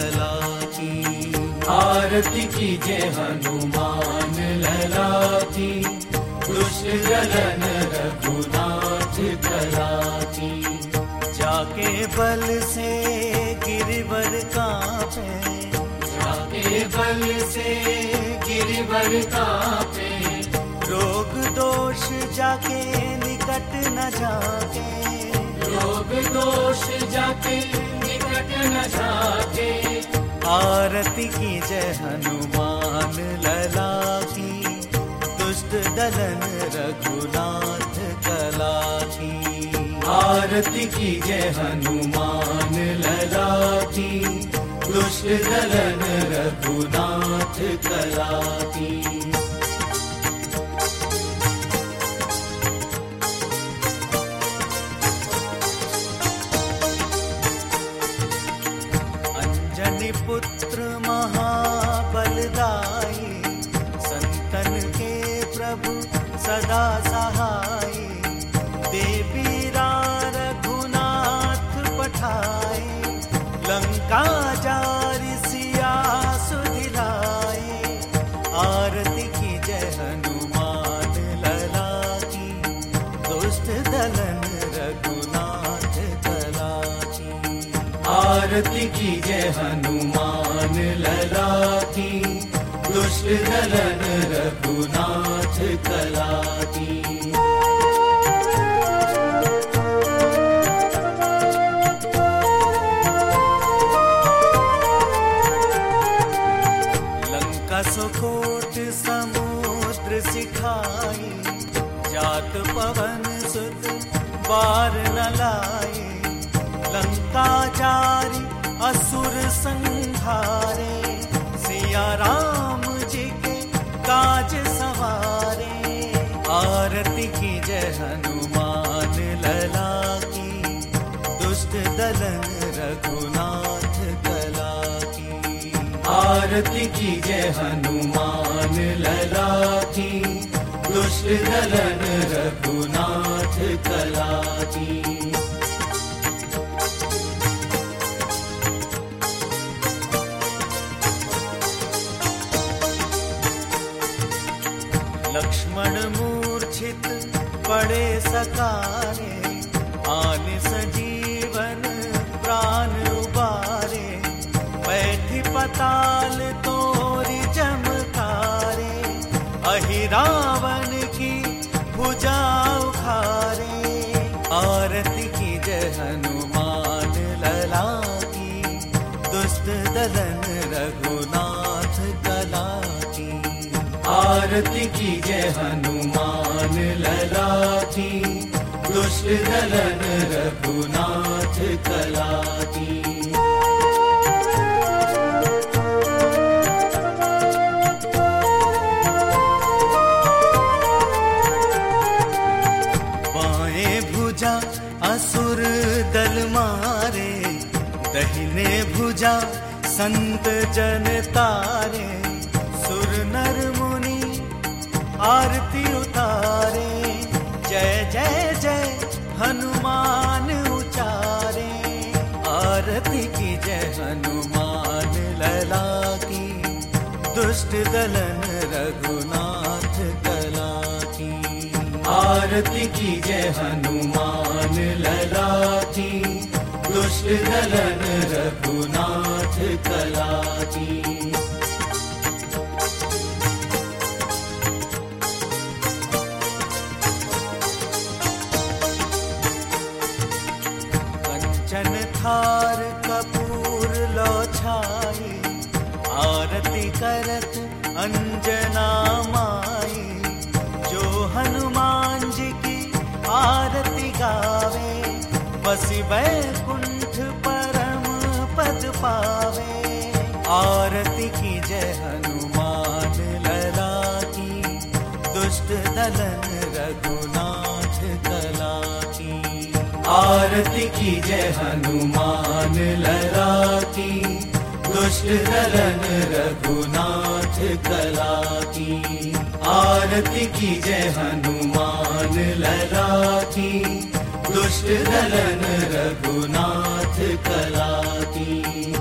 कला की। आरती कीजे हनुमान लला की, दुष्ट दलन रघुनाथ कला की। जाके बल से गिरिवर कांपे, जाके बल से गिरिवर कांपे। रोग दोष जाके निकट न जाके, रोग दोष जाके निकट न जाके। आरती कीजे हनुमान लला की, दुष्ट दलन रघुनाथ कला की। आरती कीजे हनुमान लला की, दुष्ट दलन रघुनाथ कला की। अंजनी पुत्र महाबलदाई, संतन के प्रभु सदा सहाय। देवी रघुनाथ पठाए, लंका जारि सिया सुधिलाए। आरती कीजय हनुमान लला की, दुष्ट दलन रघुनाथ कला की। आरती कीजे हनुमान लला की, दुष्ट दलन रघुनाथ कला की। सुकोट समुद्र सिखाई, जात पवन सुत बार न लाए। लंका जारी असुर संहारे, सिया राम जी के काज सवारे। आरती कीजय हनुमान लला की, दुष्ट दलन रघुनाथ कला की। आरती कीजे हनुमान लला की, दुष्ट दलन रघुनाथ कला की। लक्ष्मण मूर्छित पड़े सकारे, आन सजीवन प्राण उबारे। बैठी पताल तोरी चमकारे, अहि रावण की भुजा उखारे। आरती कीजय हनुमान लला की, दुष्ट दलन रघुनाथ कला की। आरती कीजे हनुमान लला की, दुष्ट दलन रघुनाथ कला की। असुर दल मारे, दहिने भुजा संत जन तारे। सुर नर मुनि आरती उतारे, जय जय जय हनुमान उचारे। आरती की जय हनुमान लला की, दुष्ट दलन रघुनाथ कला की। आरती कीजे हनुमान लला की, दुष्ट दलन रघुनाथ कला की। कंचन थार कपूर लो छाई, आरती करत अंजना माई। जो हनुमान जी की आरती गावे, बसी वैकुंठ परम पद पावे। आरती की जय हनुमान लला की, दुष्ट दलन रघुनाथ कला की। आरती कीजे हनुमान लला की, दुष्ट दलन रघुनाथ कला की। आरती कीजे हनुमान लला की, दुष्ट दलन रघुनाथ कला की।